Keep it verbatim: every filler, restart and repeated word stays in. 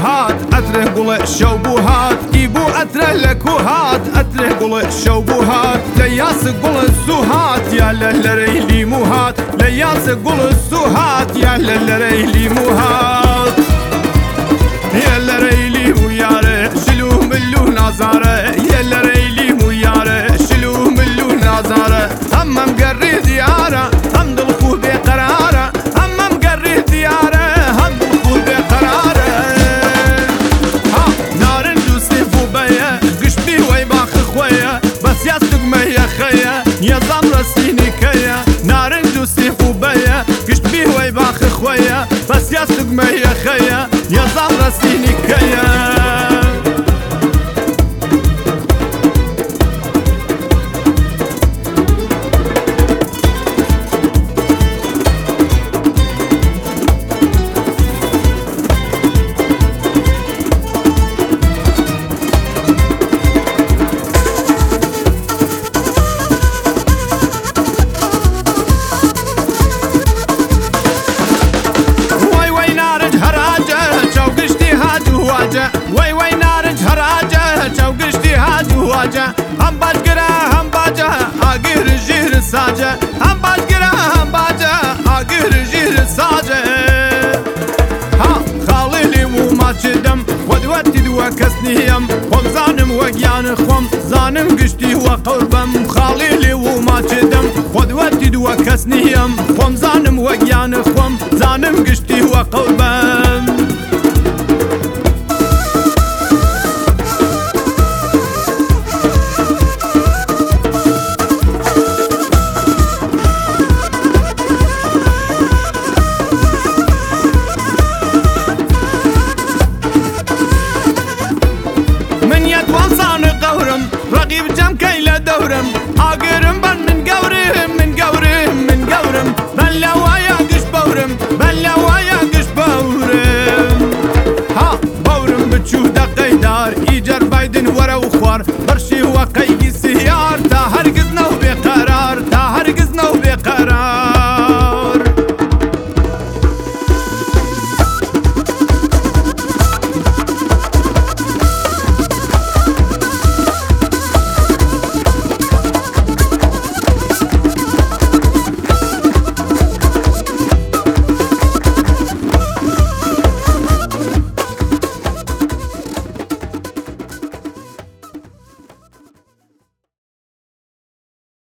هات أتره قول شوبو هات إيبو أتره لكو هات أتره قول شوبو هات لياس قول السوهات يا للريلي موهات لياس قول السوهات يا للريلي موهات يا للريلي موياره شلو ملو نازاره يا للريلي موياره شلو ملو نازاره هم مقري دياره هم دلخو بقراره هم مقري دياره هم دلخو بقراره ها نارن دوسيف وبيا قشبي ويباخ خويا بس يصدق ميا خيا يا زمر سيني كيا نارن دوسيف وبيا قشبي ويباخ خويا بس يصدق ميا خيا يا زمر سيني كيا وي وي نارج هراجه چو گشتی هاجو واجه هم باجگره هم باجه آگیر جیر ساجه هم باجگره هم باجه آگیر جیر ساجه ها خاليلي وما تشدم ودوتي دوا كسنيم خم زانم وقيان خم زانم قشتي وقربم خاليلي وما تشدم ودوتي دوا كسنيم خم زانم وقيان خم زانم قشتي وقربم رقيب جم كيلا دورم آقرم بن من قورهم من قورهم من قورم بل لو